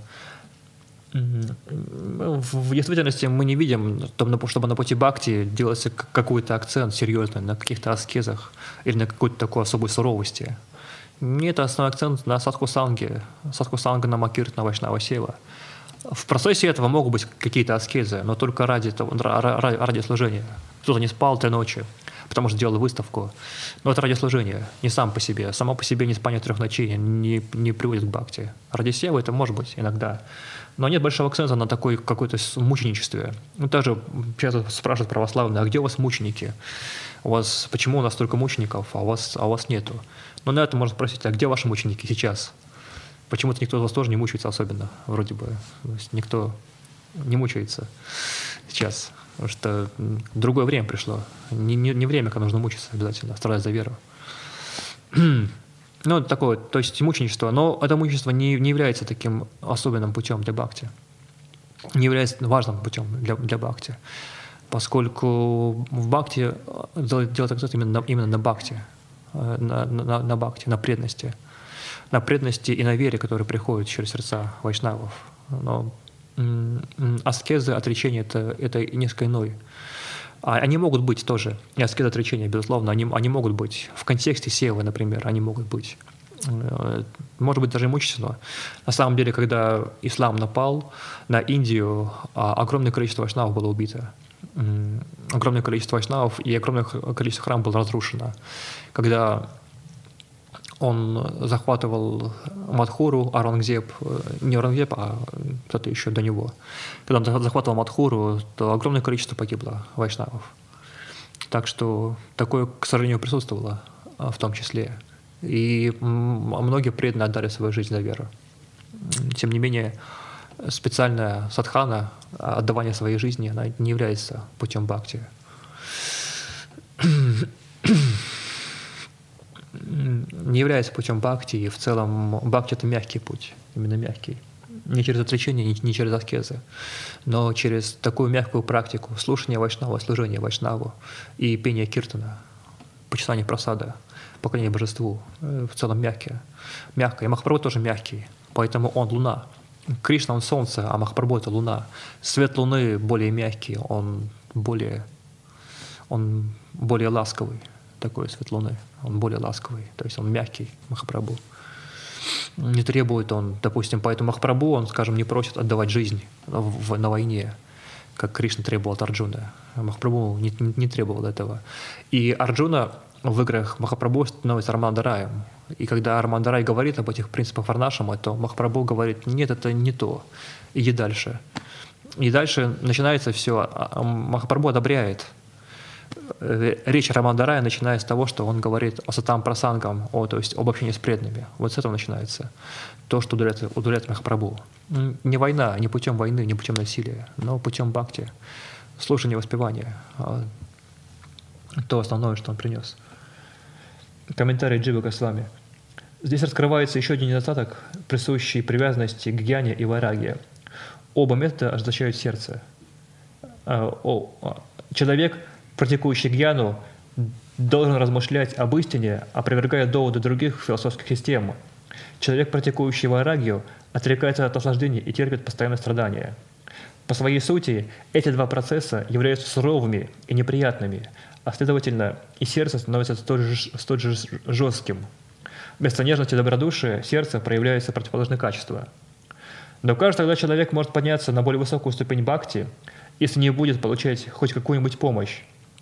в действительности мы не видим, чтобы на пути бхакти делался какой-то акцент серьезный на каких-то аскезах или на какой-то такой особой суровости. Нет, основной акцент на садхусанге, Нама Киртана, Вайшнава Сева. В процессе этого могут быть какие-то аскезы, но только ради служения. Кто-то не спал 3 ночи, потому что делал выставку. Но это ради служения, не сам по себе. Само по себе неспание 3 ночей не приводит к бхакти. Ради севы это может быть иногда. Но нет большого акцента на такой какое-то мученичестве. Также часто спрашивают православные, а где у вас мученики? Почему у нас столько мучеников, а у вас нету? Но на это можно спросить, а где ваши мученики сейчас? Почему-то никто из вас тоже не мучается особенно, вроде бы. То есть никто не мучается сейчас. Потому что другое время пришло. Не время, когда нужно мучиться обязательно, страдать за веру. Ну, такое, то есть мученичество. Но это мученичество не является таким особенным путем для бхакти. Не является важным путем для бхакти. Поскольку в бхакти делать акцент именно на бхакти. На бхакти, на преданности. На преданности и на вере, которые приходят через сердца вайшнавов. Но аскезы, отречения — это несколько иной. Они могут быть тоже, и аскезы, отречения, безусловно, они могут быть. В контексте севы, например, они могут быть. Может быть, даже имущественно. На самом деле, когда ислам напал на Индию, огромное количество вайшнавов было убито. Огромное количество вайшнавов и огромное количество храмов было разрушено. Когда он захватывал Мадхуру, Аурангзеб, не Аурангзеб, а кто-то еще до него. Когда он захватывал Мадхуру, то огромное количество погибло вайшнавов. Так что такое, к сожалению, присутствовало в том числе. И многие преданно отдали свою жизнь за веру. Тем не менее, специальная садхана, отдавание своей жизни, она не является путем бхакти. Не является путем бхакти, и в целом бхакти — это мягкий путь, именно мягкий. Не через отречение, не через аскезы, но через такую мягкую практику слушания вайшнава, служения вайшнаву и пения киртана, почитания прасада, поклонения божеству, в целом мягкое. И Махапрабху тоже мягкий, поэтому он луна. Кришна — он солнце, а Махапрабху — это луна. Свет луны более мягкий, он более ласковый, такой свет луны, он более ласковый, то есть он мягкий, Махапрабху. Не требует он, допустим, поэтому Махапрабху, он, скажем, не просит отдавать жизнь на войне, как Кришна требовал от Арджуны. Махапрабху не требовал этого. И Арджуна в играх Махапрабху становится Рамандараем. И когда Рамандарай говорит об этих принципах Варнашрама, то Махапрабху говорит: нет, это не то, иди дальше. И дальше начинается все, Махапрабху одобряет речь Рамандарая, начиная с того, что он говорит о сатам прасангам, то есть об общении с преданными. Вот с этого начинается то, что удовлетворяет Махапрабху. Не война, не путем войны, не путем насилия, но путем бхакти, слушания, воспевания. То основное, что он принес. Комментарий Дживы Госвами. Здесь раскрывается еще один недостаток, присущий привязанности к гьяне и вайрагье. Оба метода ожесточают сердце. Человек, практикующий гьяну, должен размышлять об истине, опровергая доводы других философских систем. Человек, практикующий вайрагью, отрекается от наслаждений и терпит постоянное страдание. По своей сути, эти два процесса являются суровыми и неприятными, а следовательно, и сердце становится столь же жестким. Вместо нежности и добродушия сердце проявляется противоположные качества. Но кажется, тогда человек может подняться на более высокую ступень бхакти, если не будет получать хоть какую-нибудь помощь.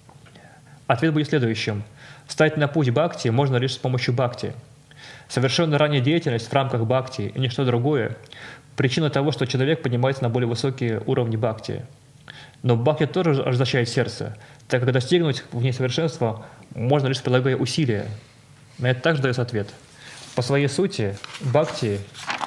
Ответ будет следующим. Встать на путь бхакти можно лишь с помощью бхакти. Совершенная ранее деятельность в рамках бхакти и ничто другое – причина того, что человек поднимается на более высокие уровни бхакти. Но бхакти тоже ожесточает сердце, так как достигнуть в ней совершенства можно лишь прилагая усилия. На это также дается ответ. По своей сути, бхакти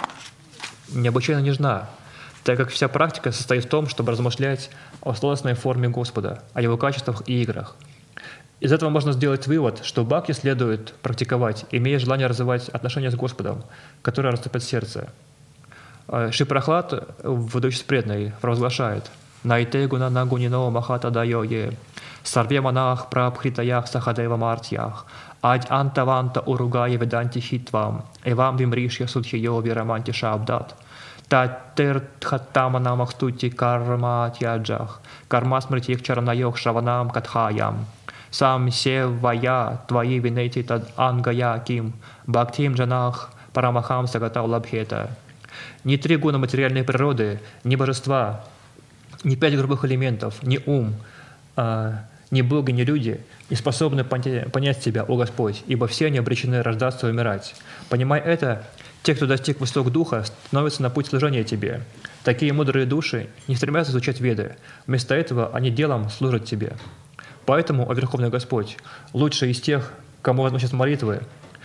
необычайно нежна, так как вся практика состоит в том, чтобы размышлять о сладостной форме Господа, о Его качествах и играх. Из этого можно сделать вывод, что бхакти следует практиковать, имея желание развивать отношения с Господом, которое растопит сердце. Шри Прахлад, выдающийся преданный, провозглашает: «Найте гуна нагунино махата дайое, сарве манах прабхритаях сахадева мартьях, адь антаванта уругая веданти хитвам, эвам вимришья судхиё вираманти шабдат, татертхаттама намахтути карма тяджах, карма смритих чаранайох шраванам катхаям, сам севая твои винети тад ангая ким, бхактим джанах парамахам сагатау лабхета». Ни три гуна материальной природы, ни божества, ни пять грубых элементов, ни ум, ни боги, ни люди не способны понять Тебя, о Господь, ибо все они обречены рождаться и умирать. Понимай это, те, кто достиг высот духа, становятся на путь служения Тебе. Такие мудрые души не стремятся изучать Веды, вместо этого они делом служат Тебе. Поэтому, о Верховный Господь, лучший из тех, кому относят молитвы,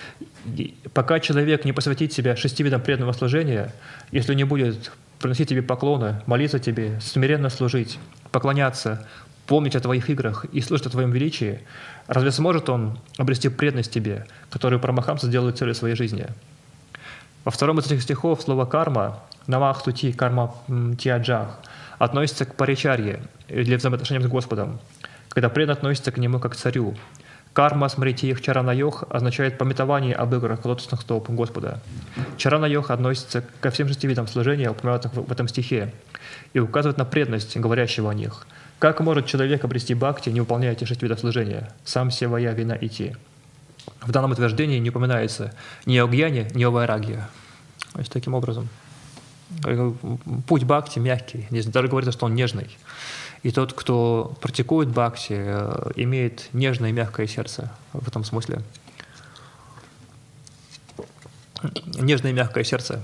пока человек не посвятит себя 6 видам преданного служения, если не будет приносить Тебе поклоны, молиться Тебе, смиренно служить, поклоняться, помнить о Твоих играх и слышать о Твоем величии, разве сможет он обрести преданность Тебе, которую парамахамсы сделают целью своей жизни? Во втором из этих стихов слово «карма» «намах тути карма тиаджах» относится к паричарье или взаимоотношениям с Господом, когда преданный относится к Нему как к царю. Карма смритиих чаранайох означает памятование об играх лотосных стоп Господа. Чаранайох относится ко всем 6 видам служения, упомянутых в этом стихе, и указывает на преданность говорящего о них. Как может человек обрести бхакти, не выполняя эти 6 видов служения? Сам севая вина идти. В данном утверждении не упоминается ни о гьяне, ни о вайрагье. То есть таким образом путь бхакти мягкий. Здесь даже говорится, что он нежный. И тот, кто практикует бхакти, имеет нежное и мягкое сердце в этом смысле. Нежное и мягкое сердце.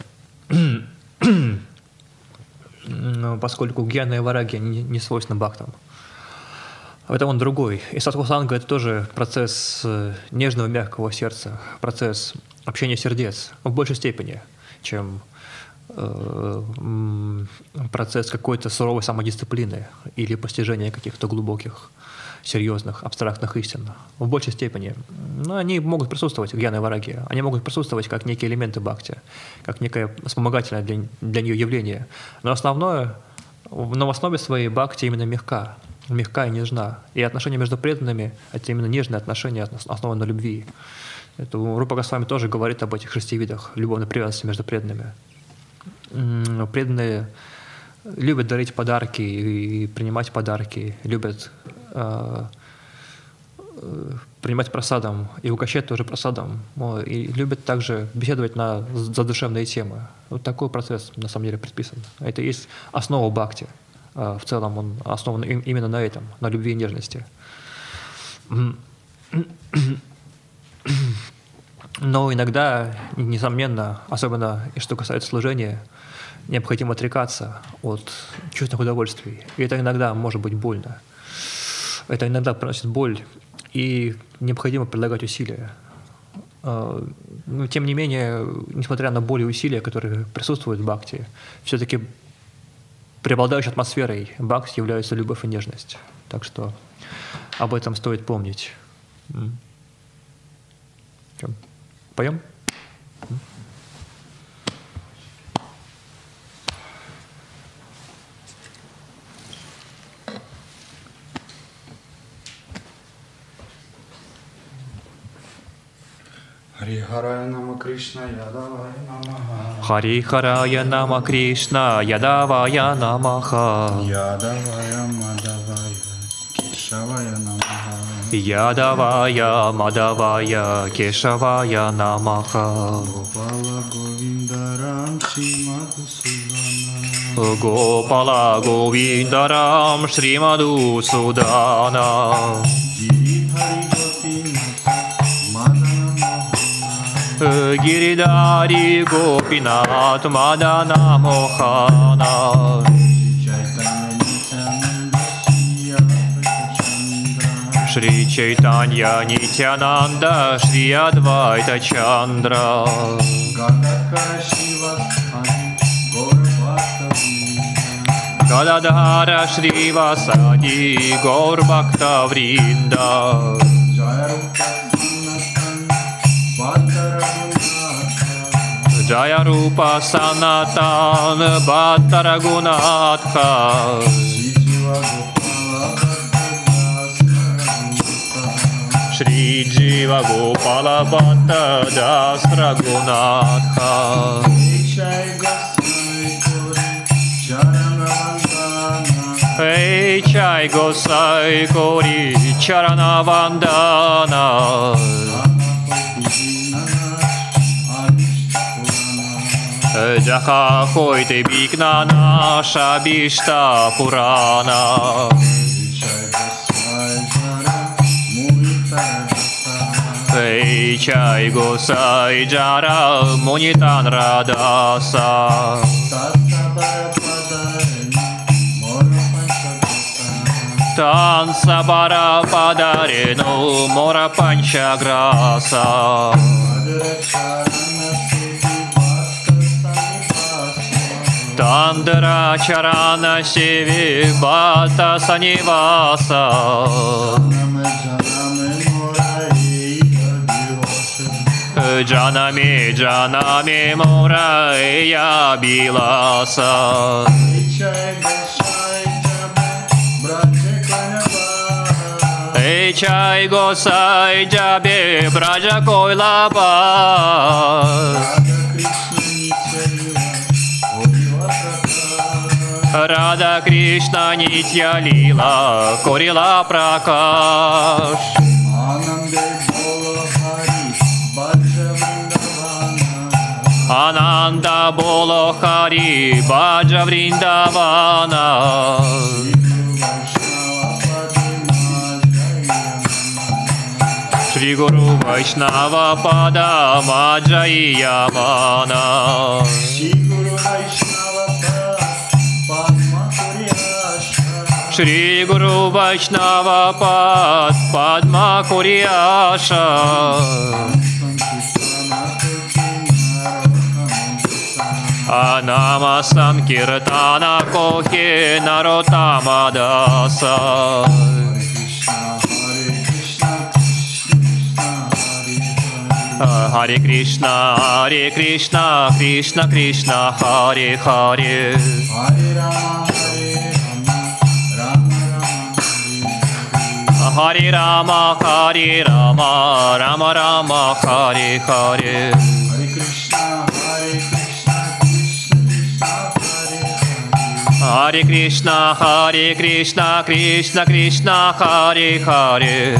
Поскольку гьяна и вайрагья не свойственны бхактам. Это он другой. И садхусанга — это тоже процесс нежного, мягкого сердца, процесс общения сердец в большей степени, чем процесс какой-то суровой самодисциплины или постижения каких-то глубоких, серьезных, абстрактных истин. В большей степени. Но они могут присутствовать, гьяна и вараги. Они могут присутствовать как некие элементы бхакти, как некое вспомогательное для нее явление. Но в основе своей бхакти именно мягка и нежна. И отношения между преданными — это именно нежные отношения, основанные на любви. Это Рупа Госвами тоже говорит об этих 6 видах любовной привязанности между преданными. Преданные любят дарить подарки и принимать подарки, любят принимать просадом и угощать тоже просадом, и любят также беседовать на задушевные темы. Вот такой процесс на самом деле предписан. Это и есть основа бхакти. В целом он основан именно на этом, на любви и нежности. Но иногда, несомненно, особенно что касается служения, необходимо отрекаться от чувственных удовольствий. И это иногда может быть больно. Это иногда приносит боль, и необходимо прилагать усилия. Но тем не менее, несмотря на боль и усилия, которые присутствуют в бхакти, все-таки преобладающей атмосферой бхакти являются любовь и нежность. Так что об этом стоит помнить. Поем? Харихарая нама Кришна Ядавая намаха. Харихарая нама Кришна Ядавая намаха. Ядавая Мадавая Кешавая намаха. Ядавая Мадавая Кешавая намаха. Гопала Говиндарам Шримадусудана. Гопала Говиндарам Шримадусудана. Гиридхари Гопинат Мадана Мохана. Шри Чайтанья Нитянанда Шри Адвайта Чандра. Гададхара Шри Васади Гаур Бхакта Вринда. Джая Рупа Санатан Бхатта Рагунатха. Шри Джива Гопала Бхатта Дас Рагунатха. Эй, Чай Госай Кори Чарана Вандана. Джаха Хойте Бикна Наша Бишта Пурана. Эй, Чай Госай Джара Мунитан Радаса. Танса Бара Падарину Мора Панчаграса. Тандра Чарана Севи Бата Саниваса. Джанами Джанами Мурая Биласа. Эй, Чай Госай Джабе Браджа Койлаба. Рада Кришна Нитья Лила Корила Пракаш. Ананда Боло Хари Баджа Вриндавана. Шри Гуру Вайшнава Пада Маджаи Ямана. Шри Гуру Вайшнава Пад Падма Курияша. Anama Sankirtana Kohe Narottama Dasa. Hare Krishna, Krishna Krishna, Hare Hare. Hare Rama, Rama Rama, Hare Hare. Hare Krishna, Krishna Krishna, Hare Hare.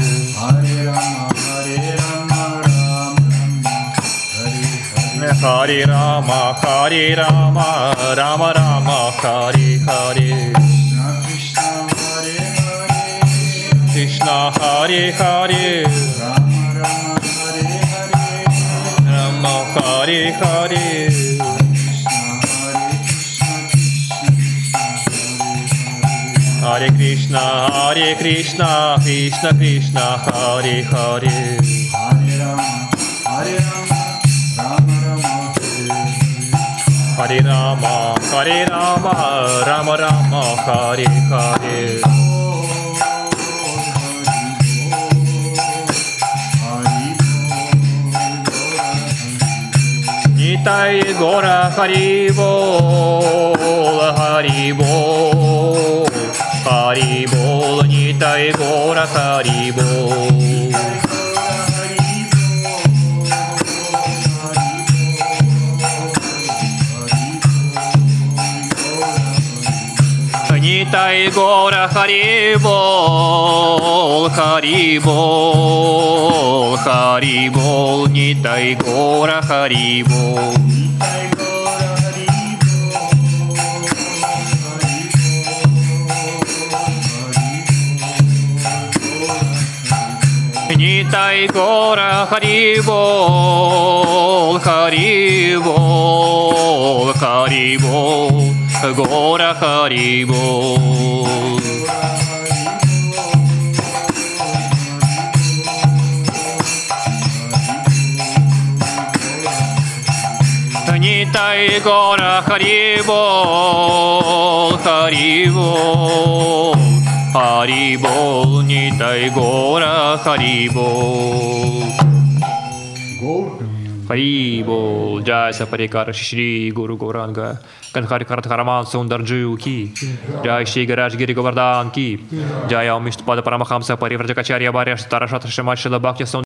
Hare Rama, Rama Rama, Hare Hare. Krishna Hare Hare, Rama Hare Hare. Hare Krishna, Krishna Krishna, Hare Hare. Hare Rama, Rama Rama, Hare Hare. Nitai Gora Hari Bol, Hari Bol, Hari Bol, Nitai Gora Hari Bol. Nitai Gora Hari Bol, Hari Bol, Hari Bol, Nitai Gora Hari Bol. Nitai Gora Hari Bol, Hari Bol, Hari Bol, Gora Hari Bol. Nitai Gora Hari Bol, Hari Bol, Hari Bol, Nitai Gora Hari Bol. Hari Bol, Jai Saparikara Shri Guru Gauranga, Kanhari Karataraman Sundarju Ki, Jai Shri Garaj Giri Govardhan Ki, Jai Om Ishtapada Paramhamsa Parivrajacharya Bharya Starashatra Shemashila Bhakti